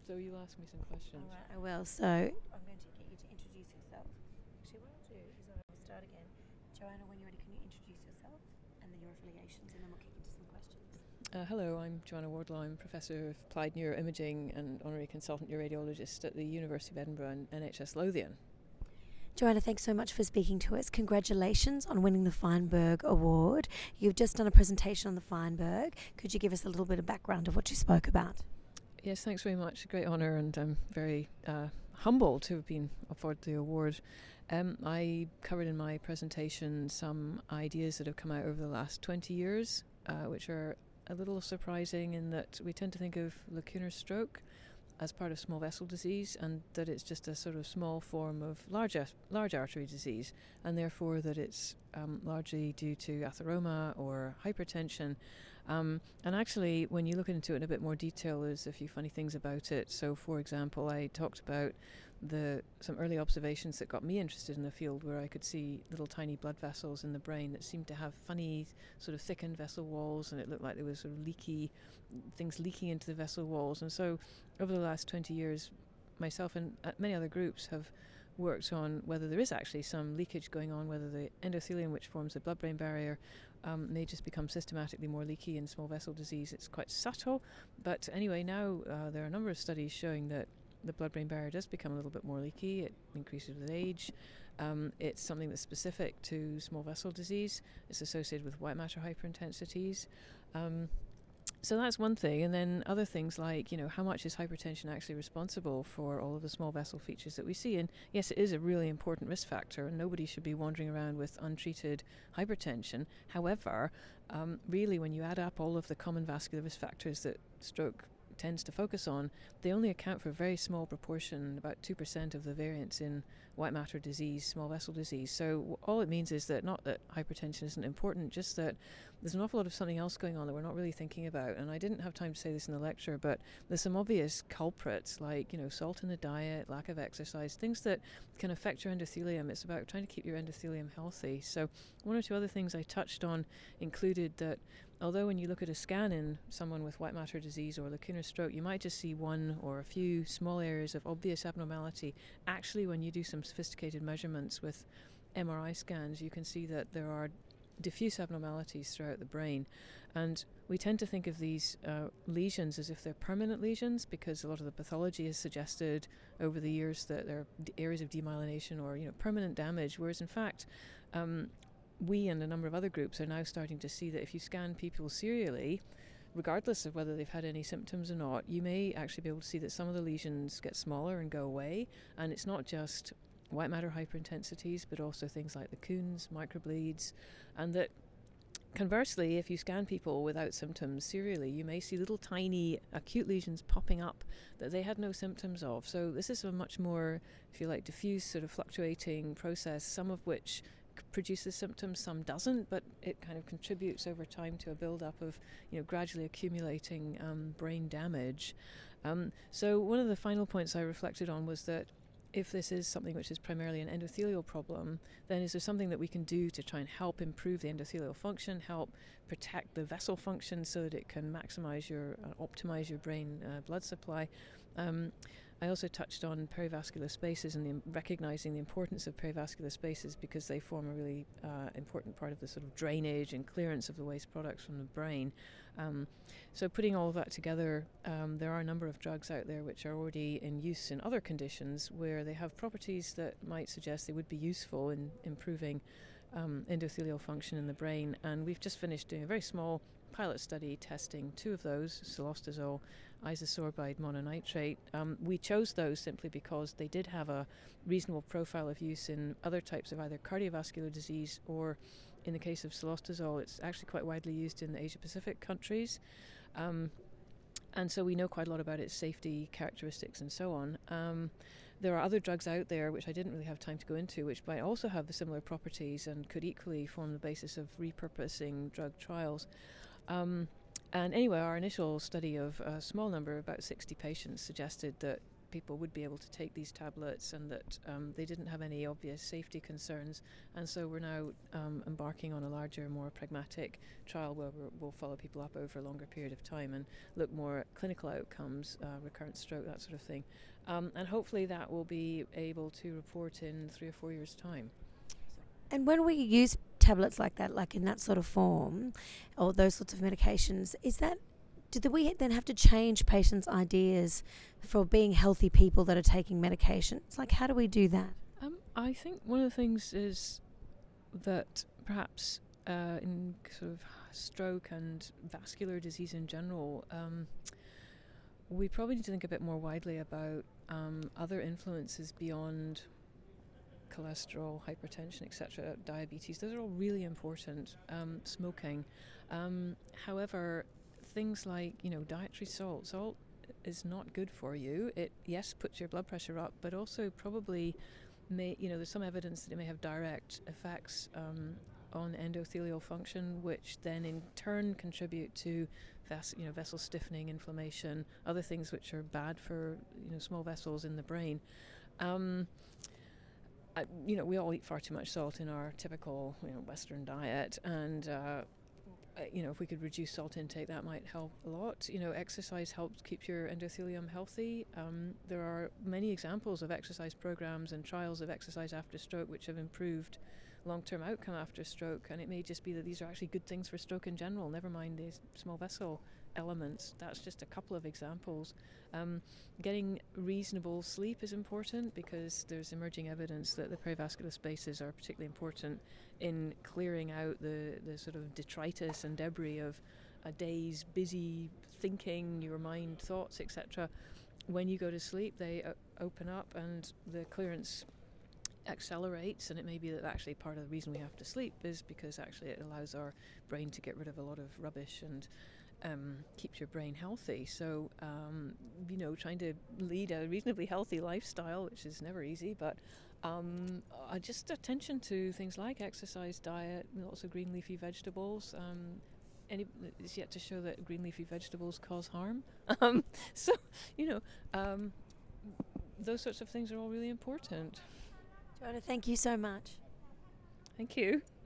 So you'll ask me some questions. All right, I will. So I'm going to get you to introduce yourself. Actually, what I'll do is I will start again. Joanna, when you're ready, can you introduce yourself and then your affiliations, and then we'll kick into some questions. Hello, I'm Joanna Wardlaw. I'm Professor of Applied Neuroimaging and Honorary Consultant Uradiologist at the University of Edinburgh and NHS Lothian. Joanna, thanks so much for speaking to us. Congratulations on winning the Feinberg Award. You've just done a presentation on the Feinberg. Could you give us a little bit of background of what you spoke about? Yes, thanks very much. A great honour, and I'm very humbled to have been afforded the award. I covered in my presentation some ideas that have come out over the last 20 years, which are a little surprising in that we tend to think of lacunar stroke as part of small vessel disease, and that it's just a sort of small form of large artery disease, and therefore that it's largely due to atheroma or hypertension. And actually, when you look into it in a bit more detail, there's a few funny things about it. So, for example, I talked about some early observations that got me interested in the field, where I could see little tiny blood vessels in the brain that seemed to have funny sort of thickened vessel walls, and it looked like there was sort of things leaking into the vessel walls. And so over the last 20 years, myself and many other groups have worked on whether there is actually some leakage going on, whether the endothelium, which forms the blood-brain barrier, may just become systematically more leaky in small vessel disease. It's quite subtle, but anyway, now there are a number of studies showing that the blood-brain barrier does become a little bit more leaky. It increases with age. It's something that's specific to small vessel disease. It's associated with white matter hyperintensities. So that's one thing. And then other things like, how much is hypertension actually responsible for all of the small vessel features that we see? And yes, it is a really important risk factor, and nobody should be wandering around with untreated hypertension. However, really, when you add up all of the common vascular risk factors that stroke tends to focus on, they only account for a very small proportion, about 2% of the variance in white matter disease, small vessel disease. So all it means is that not that hypertension isn't important, just that there's an awful lot of something else going on that we're not really thinking about. And I didn't have time to say this in the lecture, but there's some obvious culprits like, salt in the diet, lack of exercise, things that can affect your endothelium. It's about trying to keep your endothelium healthy. So one or two other things I touched on included that although when you look at a scan in someone with white matter disease or lacunar stroke, you might just see one or a few small areas of obvious abnormality. Actually, when you do some sophisticated measurements with MRI scans, you can see that there are diffuse abnormalities throughout the brain. And we tend to think of these lesions as if they're permanent lesions, because a lot of the pathology has suggested over the years that they're areas of demyelination or permanent damage, whereas in fact we and a number of other groups are now starting to see that if you scan people serially, regardless of whether they've had any symptoms or not, you may actually be able to see that some of the lesions get smaller and go away. And it's not just white matter hyperintensities, but also things like the Kuhn's, microbleeds, and that conversely, if you scan people without symptoms serially, you may see little tiny acute lesions popping up that they had no symptoms of. So this is a much more, if you like, diffuse sort of fluctuating process, some of which produces symptoms, some doesn't, but it kind of contributes over time to a build-up of, gradually accumulating brain damage. So one of the final points I reflected on was that if this is something which is primarily an endothelial problem, then is there something that we can do to try and help improve the endothelial function, help protect the vessel function so that it can maximize optimize your brain blood supply? I also touched on perivascular spaces and recognizing the importance of perivascular spaces, because they form a really important part of the sort of drainage and clearance of the waste products from the brain. So putting all of that together, there are a number of drugs out there which are already in use in other conditions where they have properties that might suggest they would be useful in improving endothelial function in the brain. And we've just finished doing a very small pilot study testing two of those, cilostazol, isosorbide mononitrate. We chose those simply because they did have a reasonable profile of use in other types of either cardiovascular disease, or in the case of cilostazol, it's actually quite widely used in the Asia-Pacific countries. And so we know quite a lot about its safety characteristics and so on. There are other drugs out there, which I didn't really have time to go into, which might also have the similar properties and could equally form the basis of repurposing drug trials. And anyway, our initial study of a small number, about 60 patients, suggested that people would be able to take these tablets, and that they didn't have any obvious safety concerns. And so we're now embarking on a larger, more pragmatic trial where we'll follow people up over a longer period of time and look more at clinical outcomes, recurrent stroke, that sort of thing. And hopefully that will be able to report in 3 or 4 years' time. And when we use tablets like that, like in that sort of form, or those sorts of medications, do we then have to change patients' ideas for being healthy people that are taking medications? Like, how do we do that? I think one of the things is that perhaps in sort of stroke and vascular disease in general, we probably need to think a bit more widely about other influences beyond cholesterol, hypertension, etc., diabetes. Those are all really important. Smoking. However, things like, dietary salt is not good for you. It, yes, puts your blood pressure up, but also probably there's some evidence that it may have direct effects on endothelial function, which then in turn contribute to vessel stiffening, inflammation, other things which are bad for small vessels in the brain. We all eat far too much salt in our typical Western diet, and if we could reduce salt intake, that might help a lot. Exercise helps keep your endothelium healthy. There are many examples of exercise programs and trials of exercise after stroke which have improved long-term outcome after stroke, and it may just be that these are actually good things for stroke in general, never mind these small vessel elements. That's just a couple of examples. Getting reasonable sleep is important because there's emerging evidence that the perivascular spaces are particularly important in clearing out the sort of detritus and debris of a day's busy thinking, your mind thoughts, etc. When you go to sleep, they open up and the clearance accelerates, and it may be that actually part of the reason we have to sleep is because actually it allows our brain to get rid of a lot of rubbish and keeps your brain healthy. So, trying to lead a reasonably healthy lifestyle, which is never easy, but just attention to things like exercise, diet, lots of green leafy vegetables. It's yet to show that green leafy vegetables cause harm. Those sorts of things are all really important. Joanna, thank you so much. Thank you.